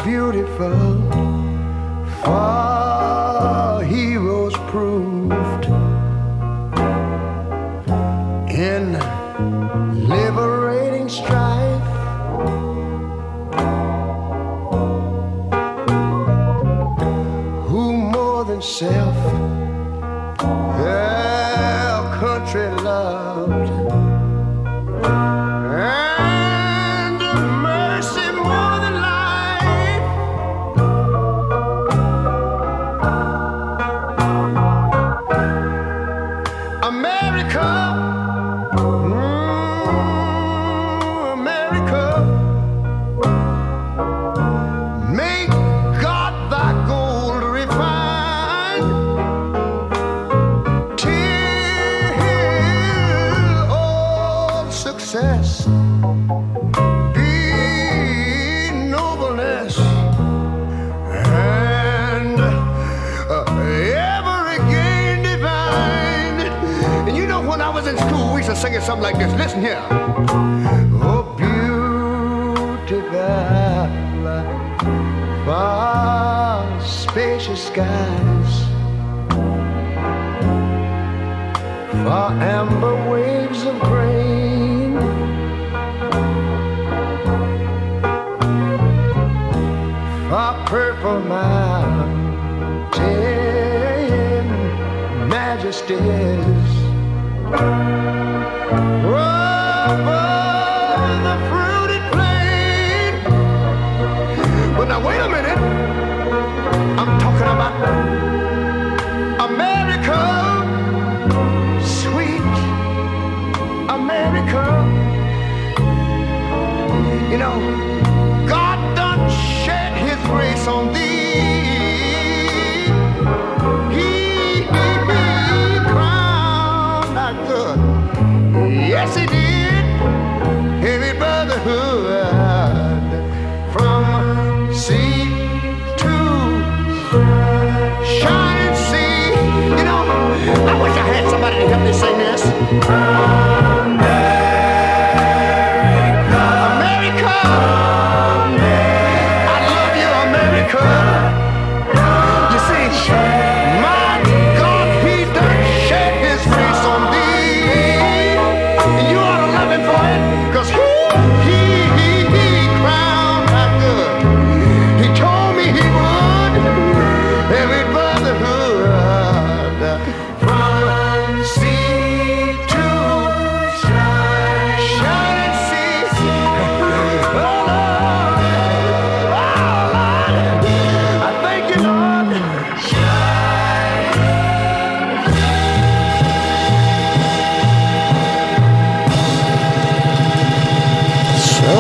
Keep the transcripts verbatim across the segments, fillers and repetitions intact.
beautiful, for heroes proved in liberating strife. Who more than self their country loved, and mercy more than life. America, mm, America, make God thy gold refine, till all success be nobleness, and uh, ever again divine. And you know, when I was in school, we used to sing it something like this. Listen here. Oh, beautiful, far spacious skies, far amber waves of grain, far purple mountain majesties, over the fruited plain. But now wait a minute, I'm talking about America, sweet America. You know, God done shed his grace on thee. He, he, he crowned our good. Yes, he did. Heavy brotherhood from sea to shining sea. You know, I wish I had somebody to help me sing this. America, America, I love you, America. You see, my God, he done shed his grace on thee, and you ought to love him for it, 'cause he, he, he, he crowned our good. He told me he would. Every brotherhood from sea to shining sea. Oh Lord, oh Lord, I thank you, Lord. Zo.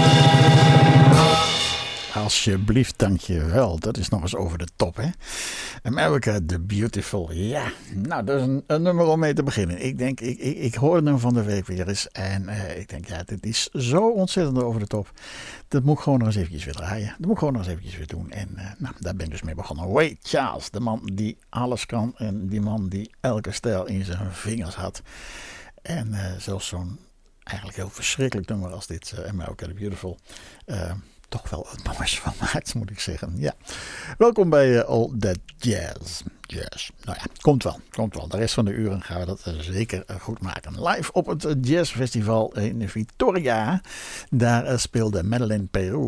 Alsjeblieft, dankjewel. Dat is nog eens over de top, hè? America the Beautiful. Ja, nou, dat is een, een nummer om mee te beginnen. Ik denk, ik, ik, ik hoorde hem van de week weer eens. En uh, ik denk, ja, dit is zo ontzettend over de top. Dat moet ik gewoon nog eens eventjes weer draaien. Dat moet ik gewoon nog eens eventjes weer doen. En uh, nou, daar ben ik dus mee begonnen. Ray Charles, de man die alles kan. En die man die elke stijl in zijn vingers had. En uh, zelfs zo'n eigenlijk heel verschrikkelijk nummer als dit, uh, America the Beautiful. Uh, toch wel het moois van maakt, moet ik zeggen. Ja. Welkom bij uh, All That Jazz. Jazz. Nou ja, komt wel. Komt wel. De rest van de uren gaan we dat uh, zeker uh, goed maken. Live op het uh, Jazzfestival in Vitoria. Daar uh, speelde Madeleine Peru.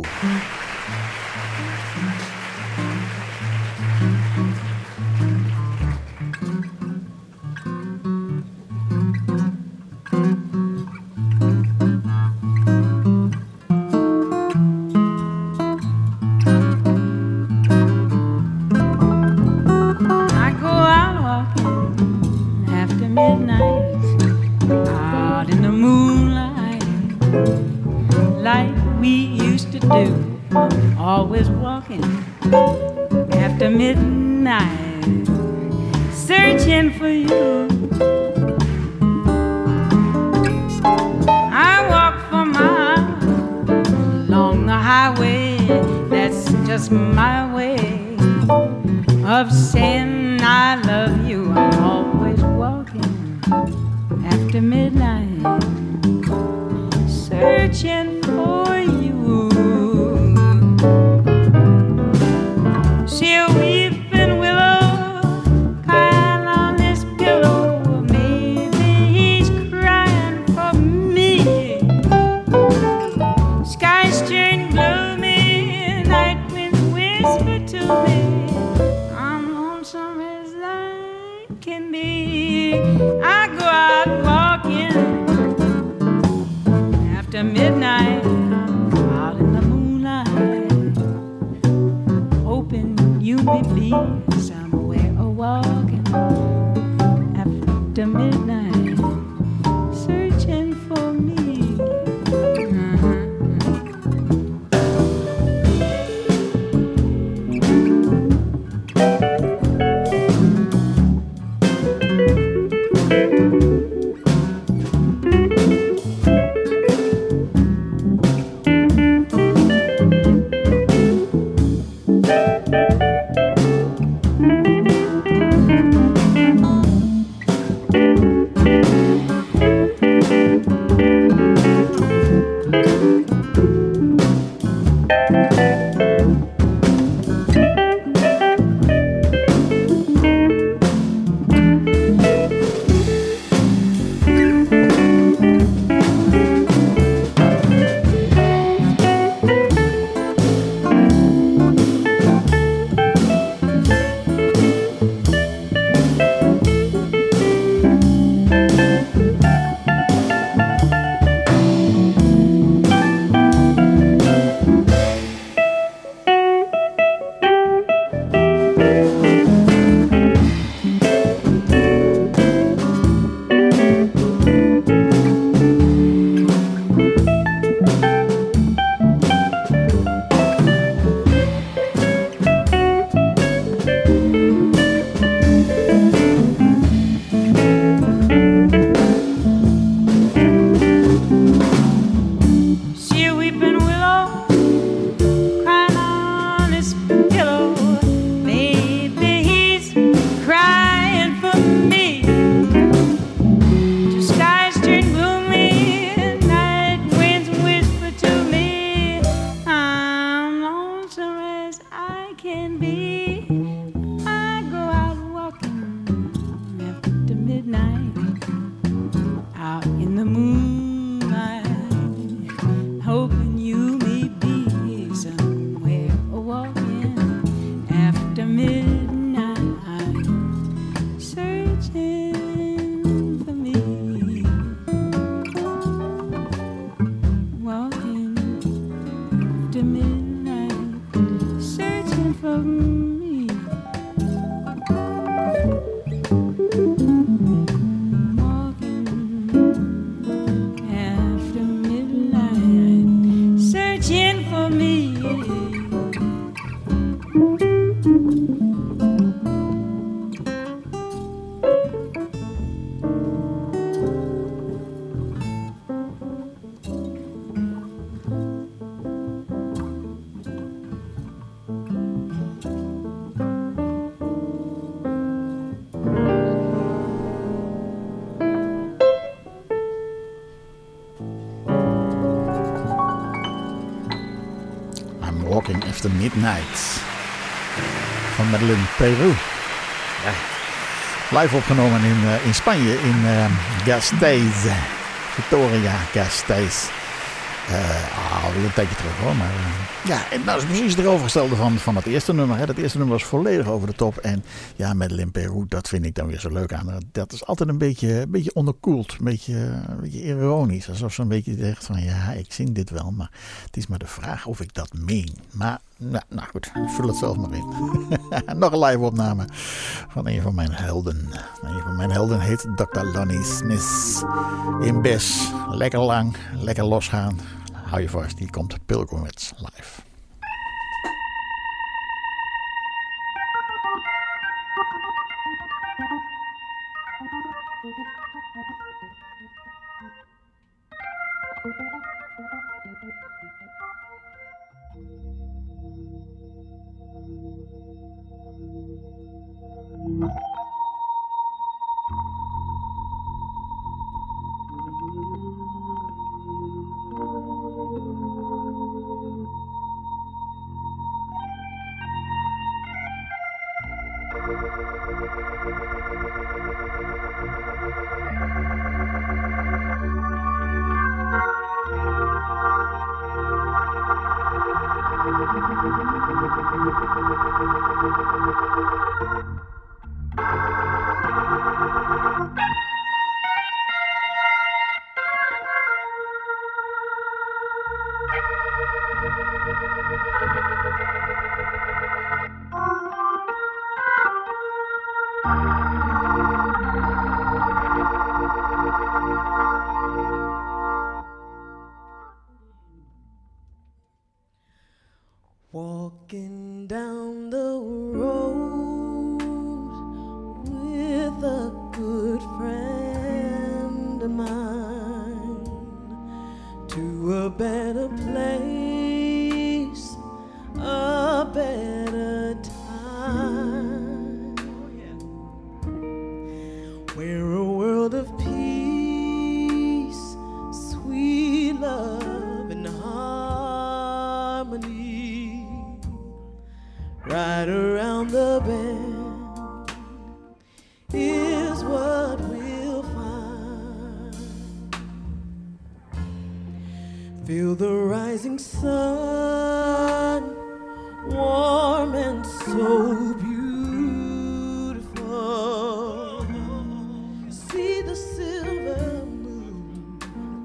Always walking after midnight, searching for you. I walk for miles along the highway. That's just my way of saying I love you. I'm always walking after midnight, searching for you. Walking After Midnight van Madeleine Peru. Ja. Live opgenomen in, uh, in Spanje, in uh, Gasteiz. Victoria Gasteiz. Uh, alweer een tijdje terug hoor. Maar, uh, ja, en dat is precies het tegenovergestelde van, van het eerste nummer. Hè. Dat eerste nummer was volledig over de top. En ja, Madeleine Peru, dat vind ik dan weer zo leuk aan. Dat is altijd een beetje, een beetje onderkoeld. Een beetje, een beetje ironisch. Alsof ze een beetje zegt van ja, ik zing dit wel. Maar het is maar de vraag of ik dat meen. Maar nou, nou goed, vul het zelf maar in. Nog een live opname van een van mijn helden. Een van mijn helden heet dokter Lonnie Smith. In Bes. Lekker lang, lekker losgaan. Hou je vast, hier komt Pilgrimage live. Walking down the road with a good friend of mine to a better place, a better time, where a world of peace, sweet love and harmony. Right around the bend is what we'll find. Feel the rising sun, warm and so beautiful. See the silver moon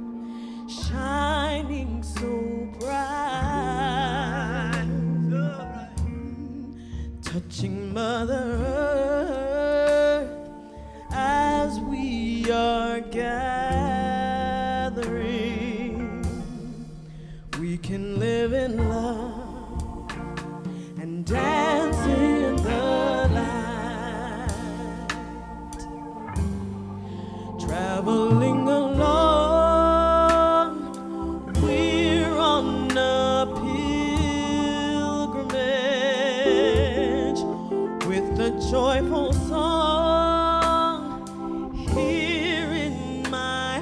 shining so bright, touching Mother Earth as we are gathering. We can live in love and dance in the light, traveling along, we're on a pilgrimage with the joyful song here in my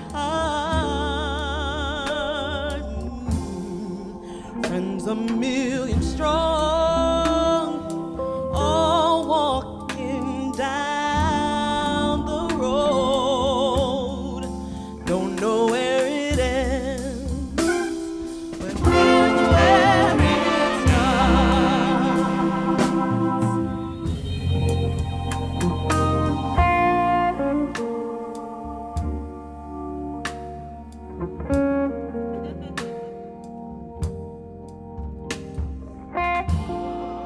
heart. Friends a million strong, all walking down the road. Don't know where it ends, but here's where it starts.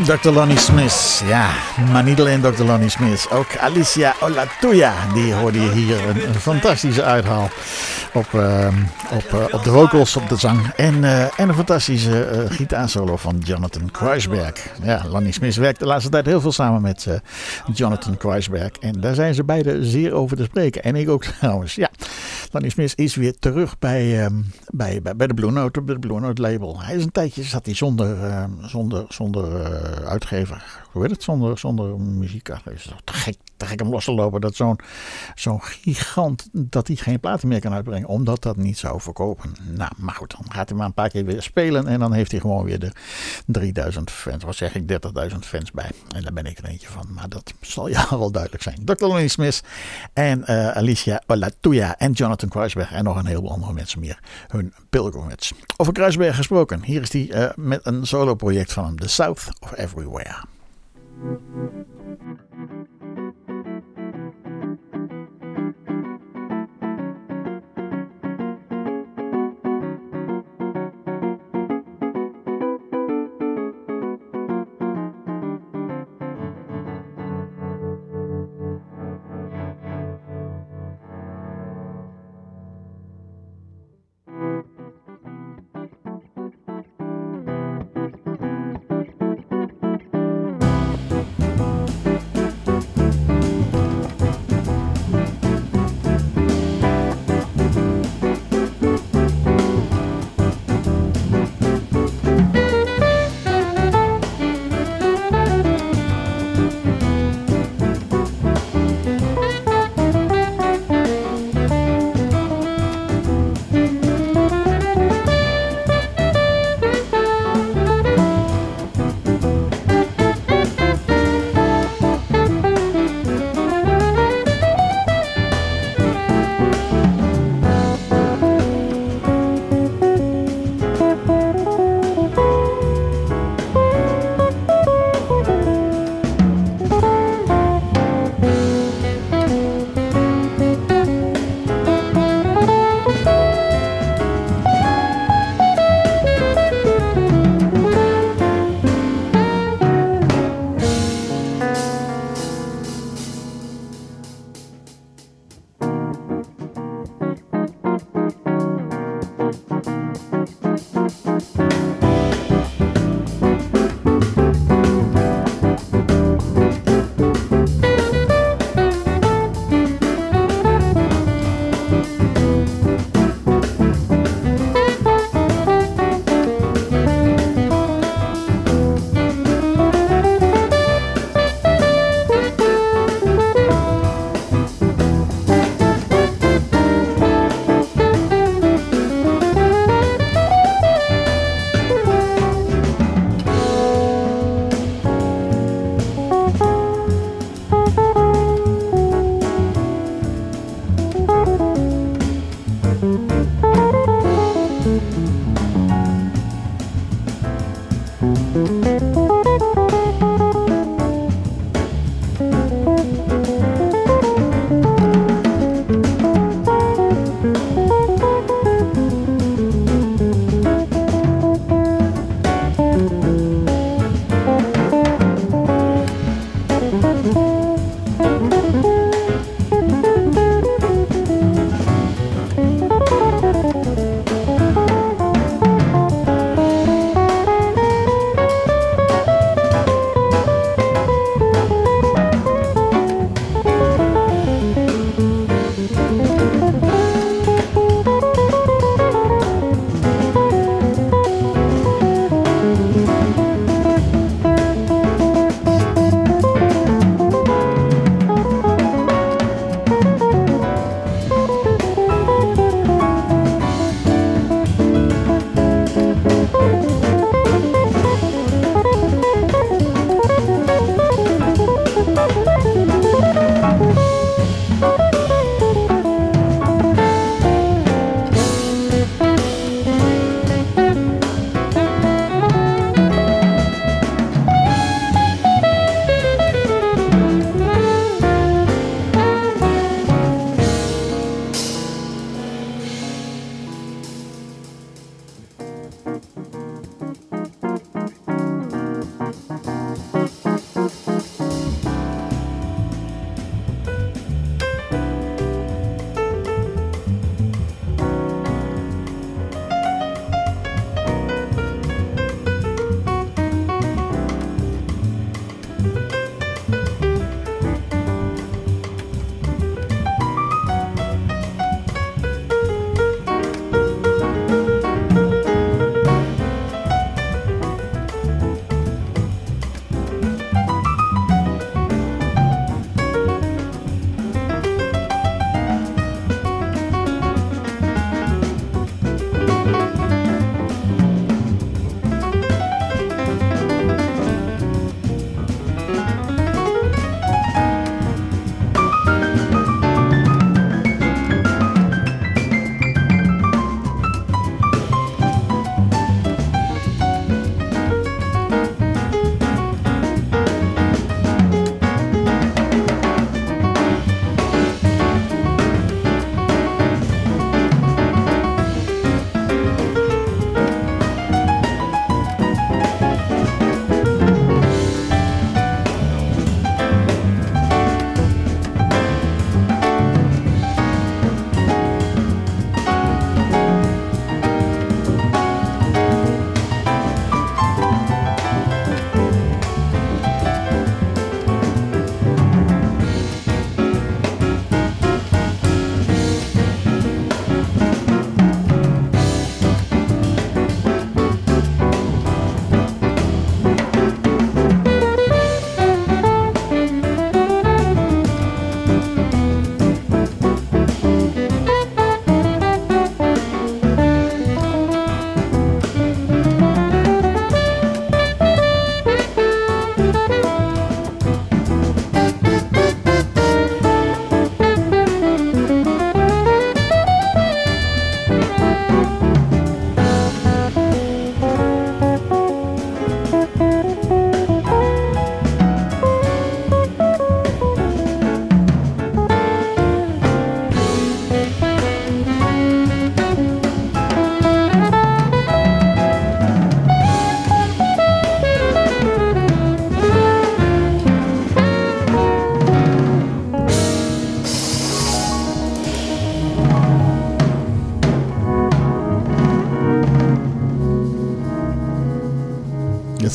dokter Lonnie Smith. Ja, maar niet alleen dokter Lonnie Smith. Ook Alicia Olatuya. Die hoorde je hier. Een, een fantastische uithaal op, uh, op, uh, op de vocals, op de zang. En, uh, en een fantastische uh, gitaarsolo van Jonathan Kreuzberg. Ja, Lonnie Smith werkt de laatste tijd heel veel samen met uh, Jonathan Kreuzberg. En daar zijn ze beide zeer over te spreken. En ik ook trouwens. Ja, Lonnie Smith is weer terug bij, um, bij, bij, bij de Blue Note, op het Blue Note label. Hij is een tijdje, zat hij zonder, uh, zonder, zonder uh, uitgever. Hoe heet het? Zonder, zonder muziek. Het is toch te gek, te gek om los te lopen dat zo'n, zo'n gigant, dat hij geen platen meer kan uitbrengen. Omdat dat niet zou verkopen. Nou, maar goed, dan gaat hij maar een paar keer weer spelen. En dan heeft hij gewoon weer de drieduizend fans. Wat zeg ik, dertigduizend fans bij. En daar ben ik er eentje van. Maar dat zal jou wel duidelijk zijn. dokter Lonnie Smith en uh, Alicia Olatuya en Jonathan Kreuzberg. En nog een heleboel andere mensen meer. Hun Pilgrimage. Over Kreuzberg gesproken. Hier is hij uh, met een solo project van hem. The South of Everywhere.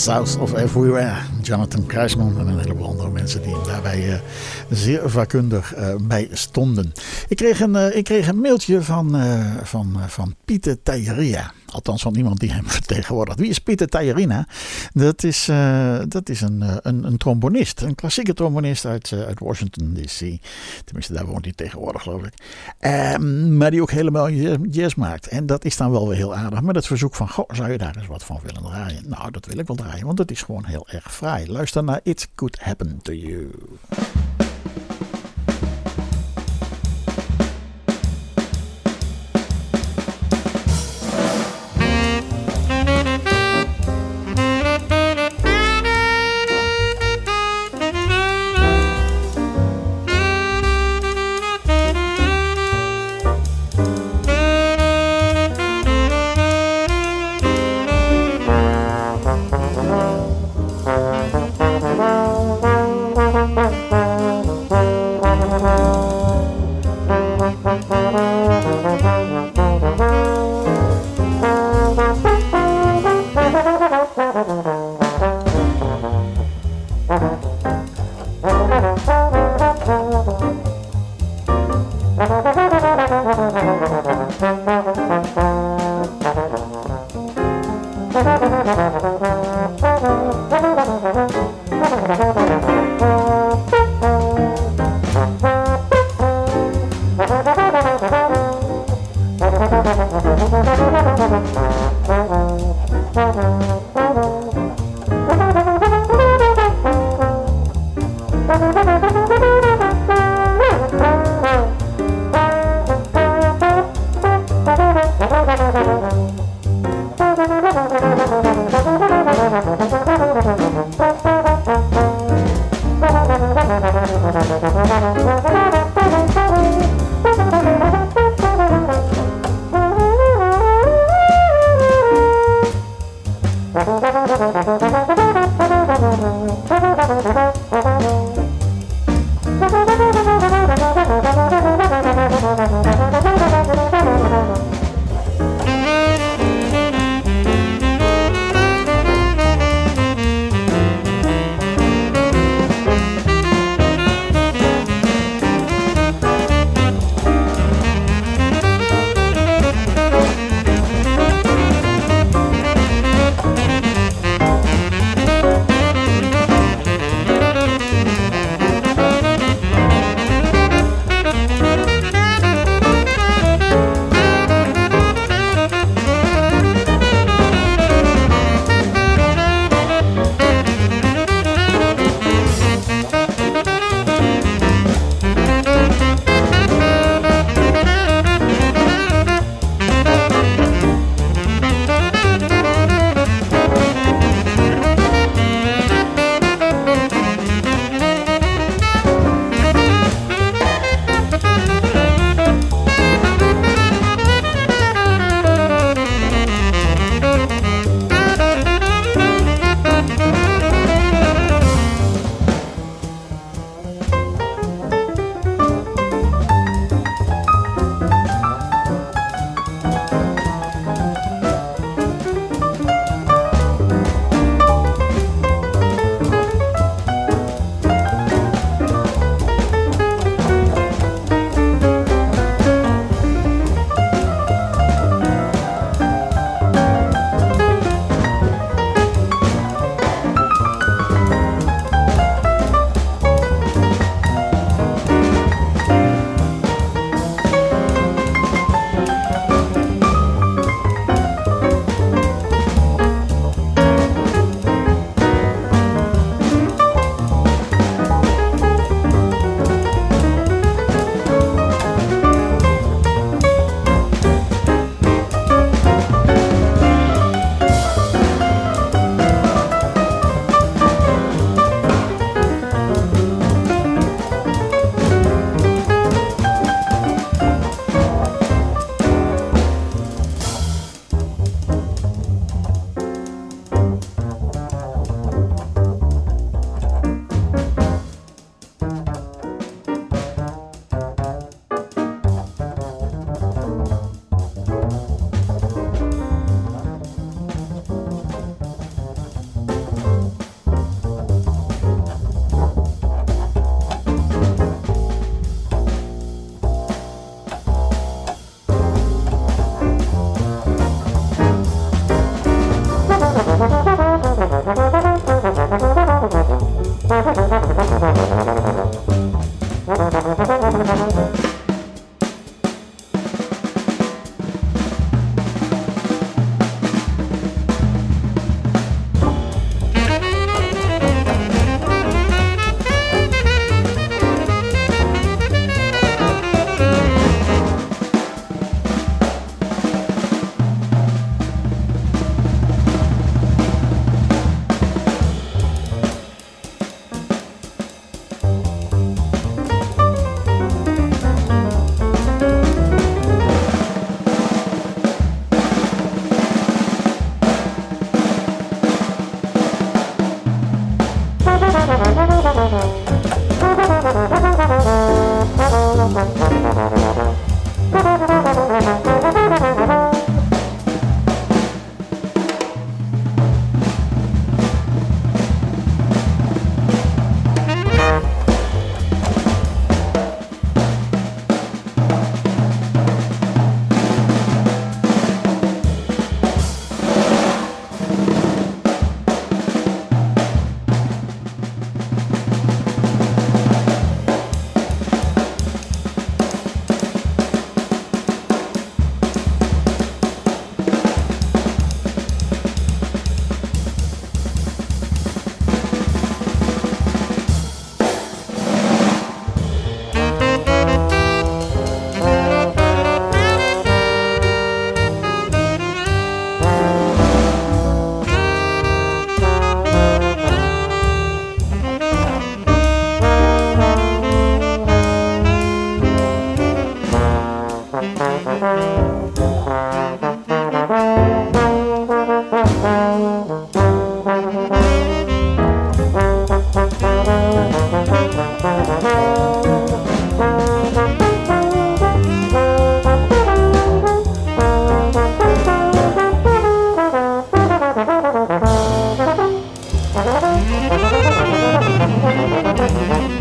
South of Everywhere. Jonathan Kruisman en een heleboel andere mensen die daarbij uh, zeer vakkundig uh, bij stonden. Ik kreeg een, uh, ik kreeg een mailtje van, uh, van, uh, van Pieter Tajerina. Althans van iemand die hem vertegenwoordigt. Wie is Pieter Tajerina? Dat is, uh, dat is een, uh, een, een trombonist. Een klassieke trombonist uit, uh, uit Washington D C. Tenminste, daar woont hij tegenwoordig, geloof ik. Uh, maar die ook helemaal jazz maakt. En dat is dan wel weer heel aardig. Met het verzoek van, goh, zou je daar eens wat van willen draaien? Nou, dat wil ik wel draaien, want het is gewoon heel erg fraai. Luister naar It Could Happen to You.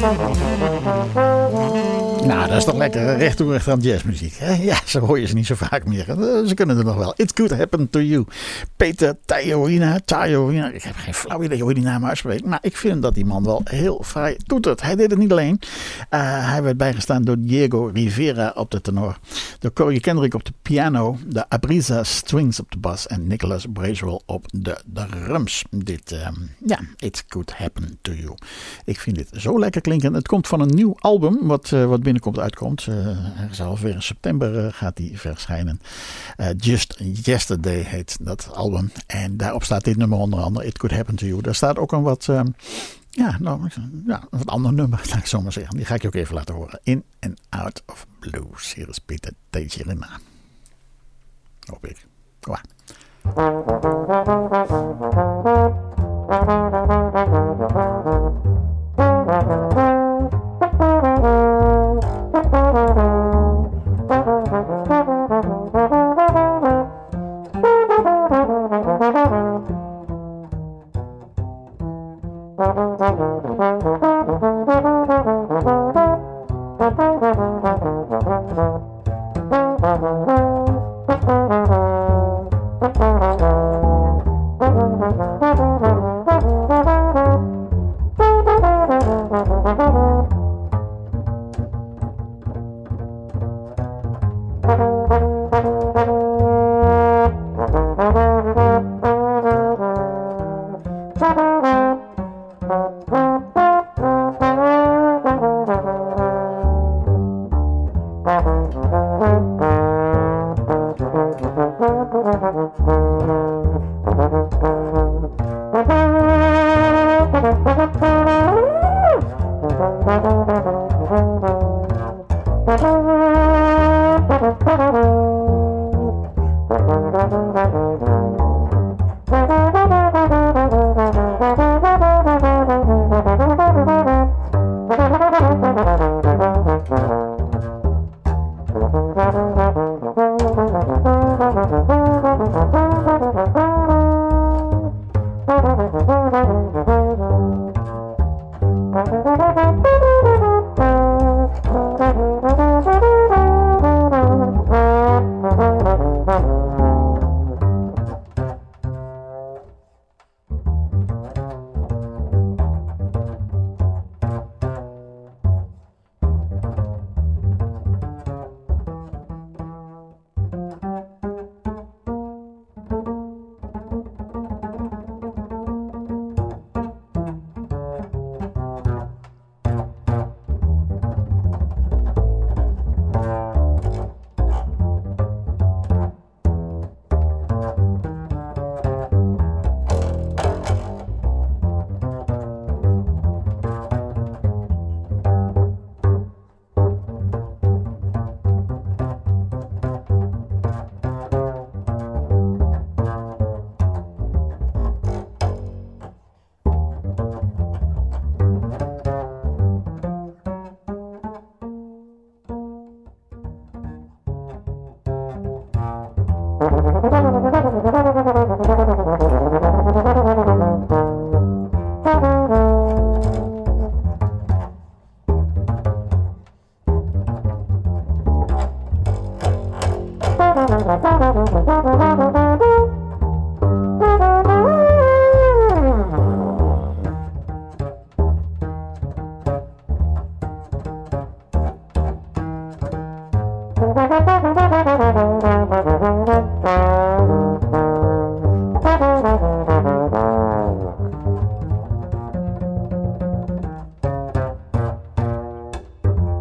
Nou, dat is toch lekker recht toe recht aan jazzmuziek. Hè? Ja, zo hoor je ze niet zo vaak meer. Ze kunnen er nog wel. It Could Happen to You. Peter Taorina. Taorina. Ik heb geen flauw idee hoe je die naam uitspreekt. Maar ik vind dat die man wel heel fraai toetert. Hij deed het niet alleen. Uh, hij werd bijgestaan door Diego Rivera op de tenor. Door Corey Kendrick op de piano. De Abrisa Strings op de bas. En Nicholas Bracewell op de drums. Dit, um, ja, It Could Happen to You. Ik vind dit zo lekker klinken. Het komt van een nieuw album. Wat, uh, wat binnenkomt, uitkomt. Uh, zelfs weer in september uh, gaat die verschijnen. Uh, Just Yesterday heet dat album. En daarop staat dit nummer onder andere. It Could Happen to You. Daar staat ook een wat... Uh, Ja, nou, ja, een wat ander nummer, laat ik zo maar zeggen. Die ga ik je ook even laten horen. In and Out of Blues. Hier is Peter Taorina. Hoop ik. Kom maar.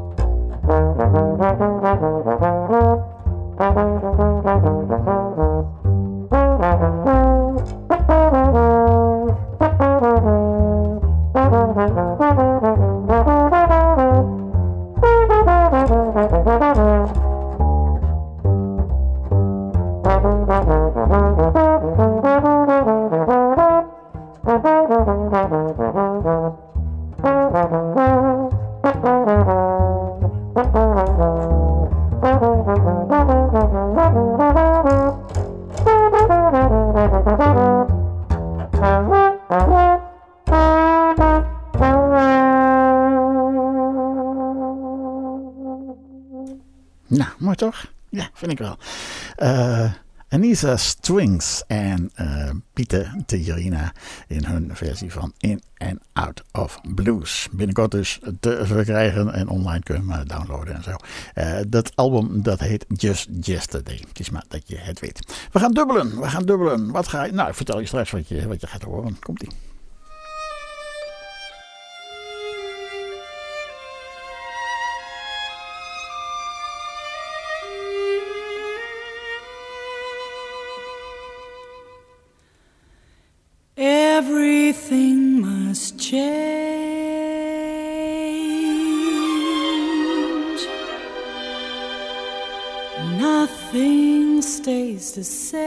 Thank you. Nou, mooi toch? Ja, vind ik wel. Uh, Anissa Strings en uh, Pieter Tijerina in hun versie van In and Out of Blues. Binnenkort dus te verkrijgen en online kun je maar downloaden en zo. Uh, dat album dat heet Just Yesterday. Het is maar dat je het weet. We gaan dubbelen, we gaan dubbelen. Wat ga je... Nou, ik vertel je straks wat je, wat je gaat horen. Komt-ie. Everything must change. Nothing stays the same.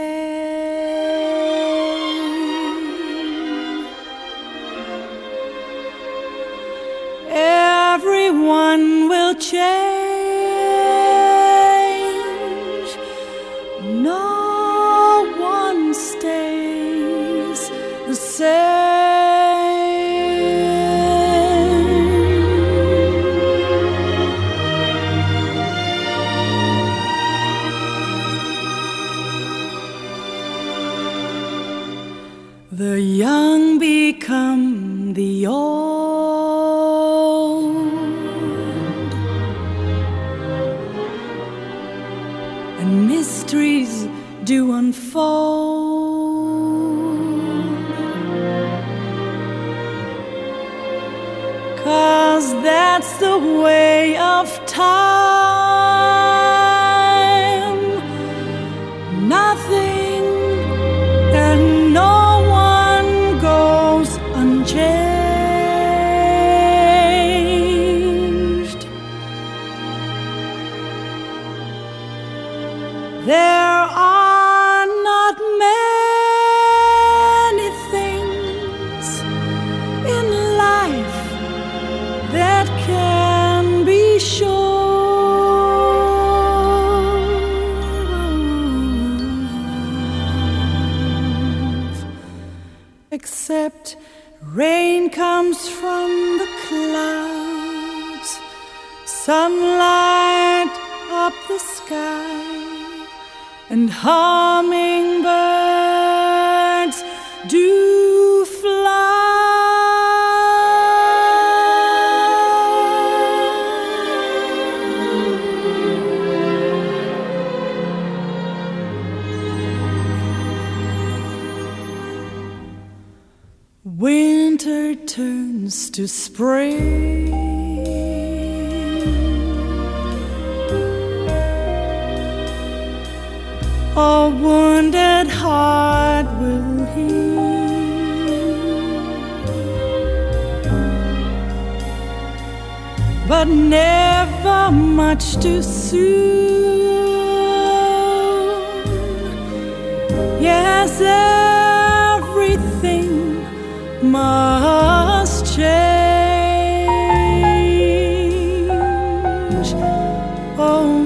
Everyone will change. No one stays the same. The young become the old, and mysteries do unfold. 'Cause that's the way of time. Nothing and no one goes unchanged. There are not many things in life that can be sure of, except rain comes from the clouds, sunlight up the sky, and hummingbirds do fly. Winter turns to spring. A wounded heart will heal, but never much too soon. Yes, everything must change. Oh,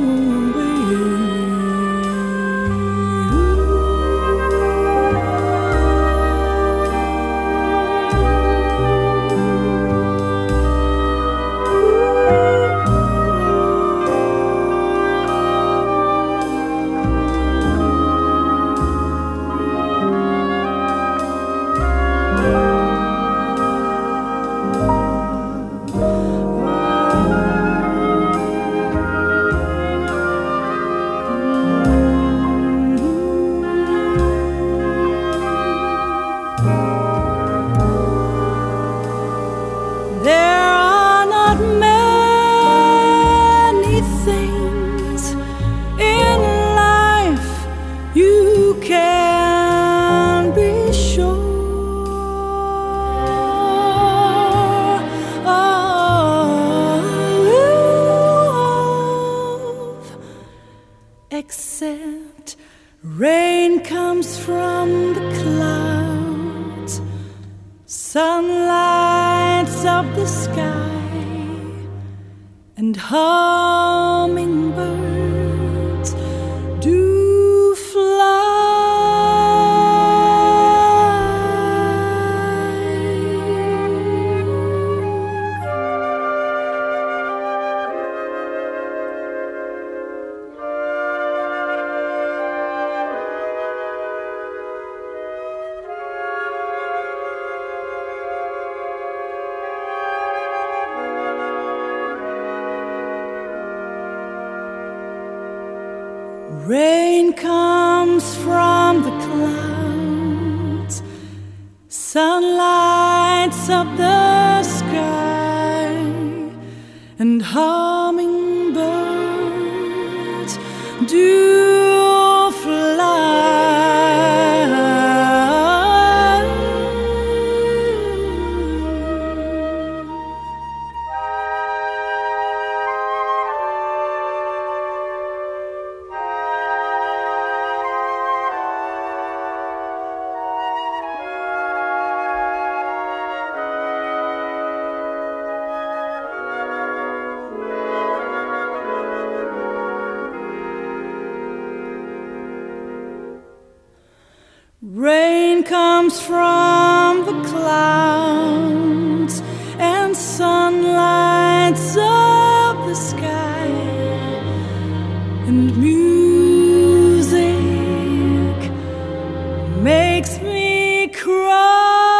except rain comes from the clouds, sun lights up the sky, and hummingbirds do fly. Rain comes from the clouds, sun lights up the sky, and hummingbirds do fly. Rain comes from the clouds and sun lights up the sky, and music makes me cry.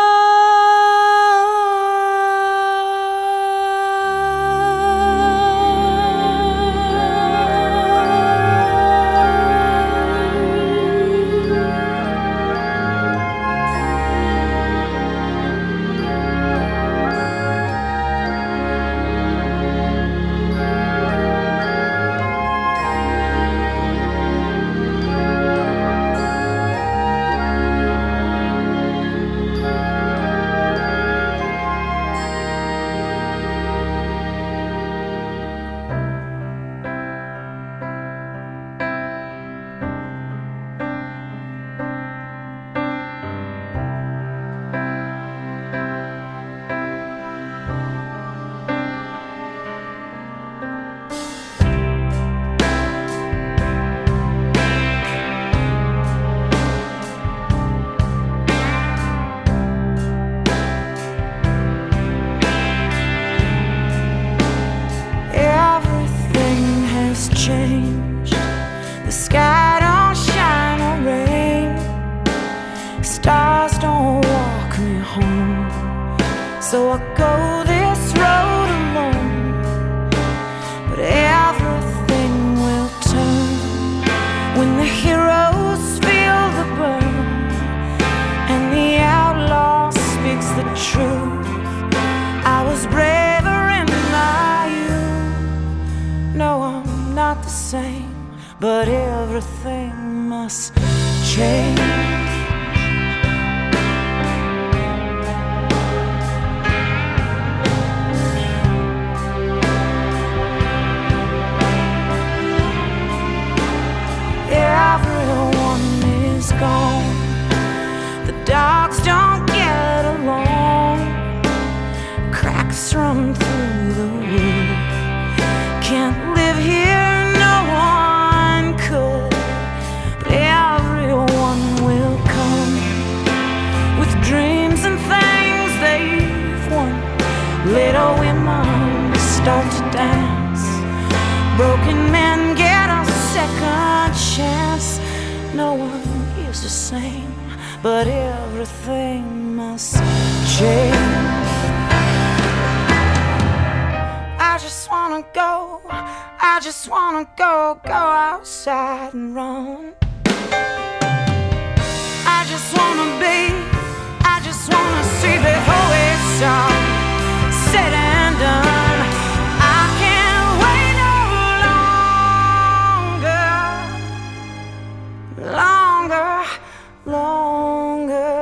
Changed. The sky don't shine or rain, stars don't walk me home, so I go this road alone. But everything will turn when the heroes feel the burn and the outlaw speaks the truth. I was braver in my youth. No, I'm not the same, but everything must change. Everyone is gone, the dogs don't get along, cracks run through the wood. Can't live here, no one could, but everyone will come with dreams and things they've won. Little women start to dance, broken men get a second chance. No one is the same, but everything must change. I just wanna go, I just wanna go, go outside and run. I just wanna be, I just wanna see the whole it's all said and done. I can't wait no longer, longer, longer.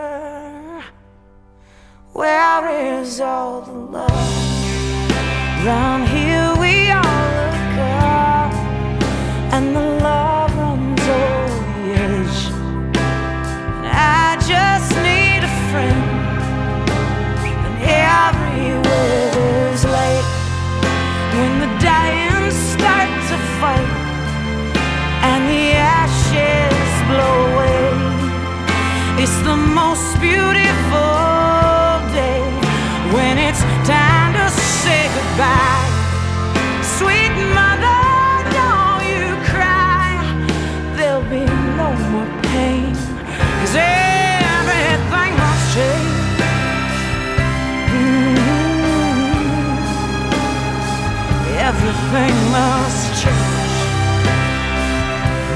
Where is all the love? Round here we all look up, and the love runs over the edge. And I just need a friend, and every weather's late. When the dying start to fight, and the ashes blow away, it's the most beautiful day when it's time to say goodbye. Sweet mother, don't you cry, there'll be no more pain, 'cause everything must change. Mm-hmm. Everything must change.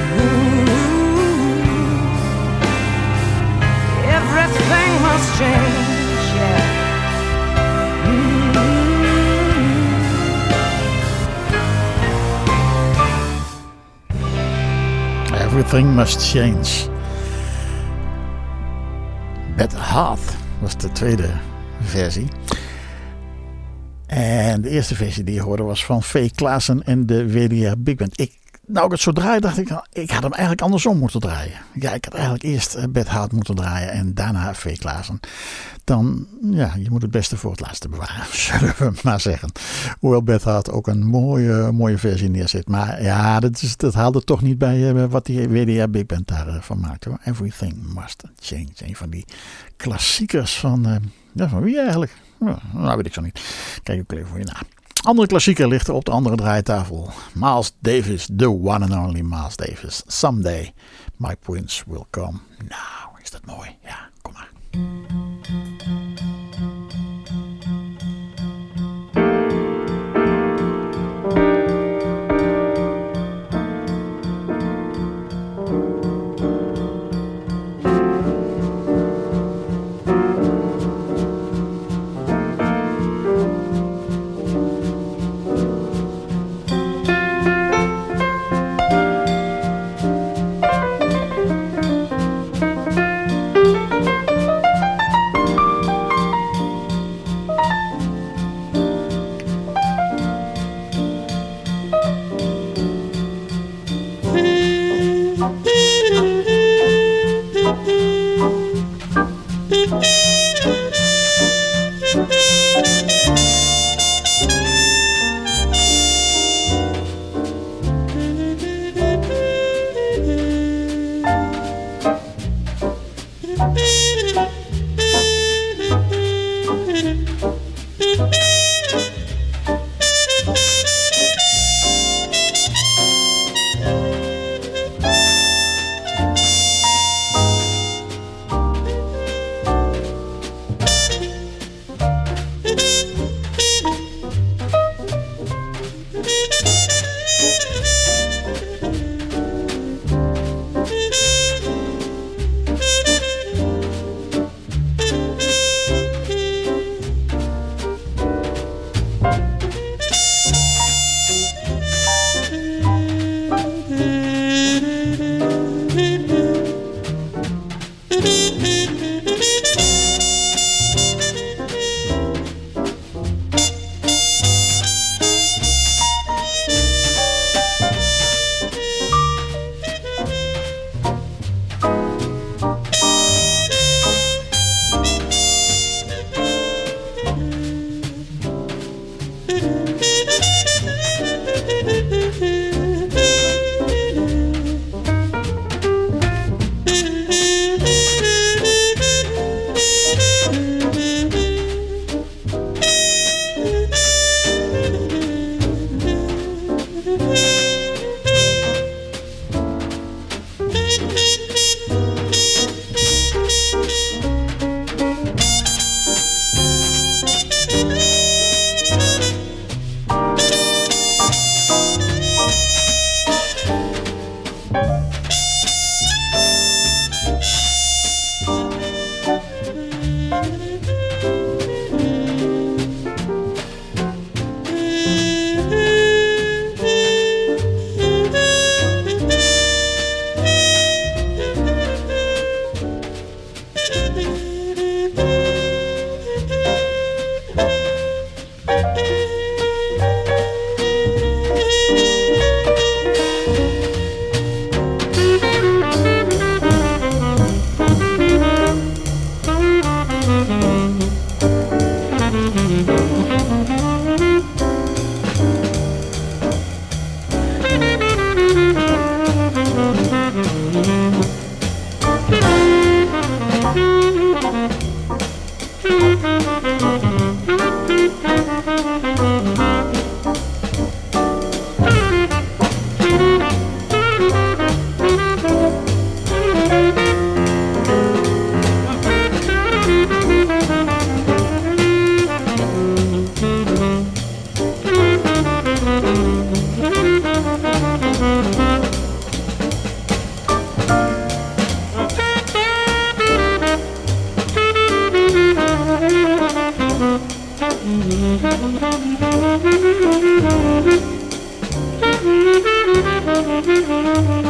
Everything Must Change. Beth Hart was de tweede versie. En de eerste versie die je hoorde was van V. Klaassen en de W D R Big Band. Ik, nou, ik het zo draai, dacht ik, ik had hem eigenlijk andersom moeten draaien. Ja, ik had eigenlijk eerst Beth Hart moeten draaien en daarna V. Klaassen. Dan, ja, je moet het beste voor het laatste bewaren, zullen we maar zeggen. Hoewel Beth Hart ook een mooie, mooie versie neerzet. Maar ja, dat, is, dat haalde toch niet bij uh, wat die W D R Big Band daarvan uh, maakte. Hoor. Everything Must Change. Een van die klassiekers van, uh, ja, van wie eigenlijk? Nou, nou, weet ik zo niet. Kijk ook even voor je na. Andere klassieker ligt er op de andere draaitafel. Miles Davis, the one and only Miles Davis. Someday my prince will come. Nou, is dat mooi. Ja, kom maar. Thank you.